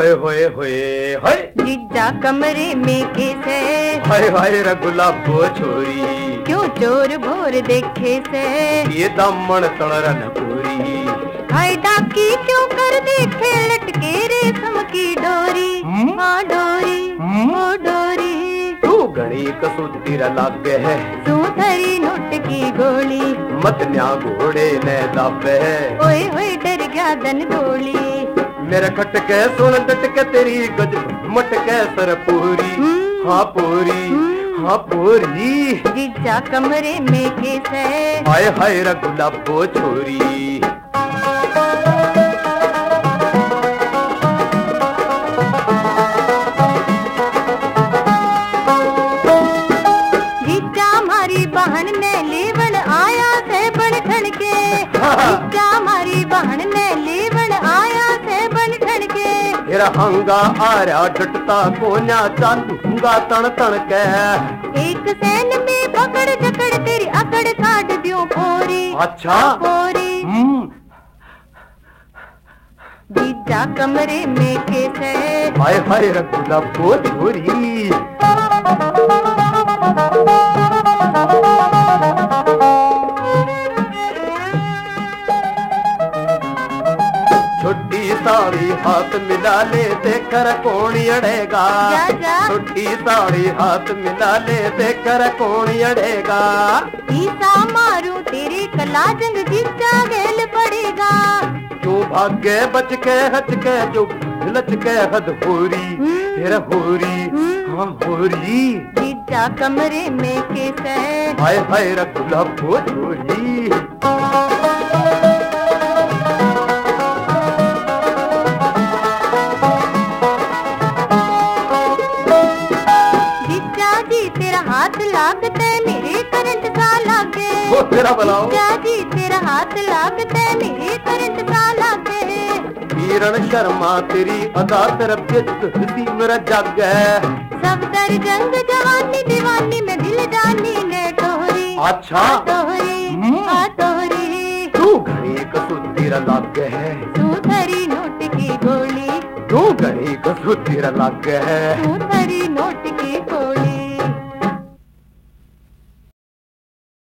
होए होए होए हाय जीजा कमरे में कैसे हाय हाय रे गुलाबो छोरी क्यों चोर भोर देखे से ये दामन तणरन पूरी हाय डाकी क्यों कर देखे लटके रेशम की डोरी हाँ डोरी ओ डोरी तू घणी कसूतीर लागे है सुथरी नोट की गोली मत न्या घोड़े ने दाबे ओए ओए डर गया दन गोली मेरे खटके सुन डटके तेरी गज मटके सर पूरी हाँ पूरी हाँ पूरी जीजा कमरे में कैसे हाय हाय रे गुलाबो छोरी बहन ने लेवन आया से बन ठन के जीजा हमारी बहन ने लेवन आया से बन ठन के तेरा हंगा आ रहा डटता कोन्या चालूंगा तन तन के एक सैन में पकड़ जकड़ तेरी अकड़ काट दियो फोरी अच्छा फोरी जीजा कमरे में कैसे हाय हाय रे गुलाबो छोरी छोटी साड़ी हाथ मिला ले देकर कौन अड़ेगा छोटी साड़ी हाथ मिला ले देकर कौन अड़ेगा ईसा मारू तेरी कला जंग जीजा गेल पड़ेगा क्यों भागे बच के हच के जो लच के हद होरी तेरा होरी हाँ होरी जीजा कमरे में कैसे हाय हाय रे गुलाबो छोरी हाथ लागते मेरे करंट सा लागे वो तेरा बुलाओ जी तेरा हाथ लागते मेरे करंट सा लागे किरण शर्मा तेरी अदा तरफ सी मेरा जग है सब दर जंग जवानी दीवानी में दिल जानी ने तोहरी अच्छा तोहरी तू घड़ी कसूतीर लागे है सुथरी नोट की गोली तू घड़ी कसूतीर लागे है सुथरी नोट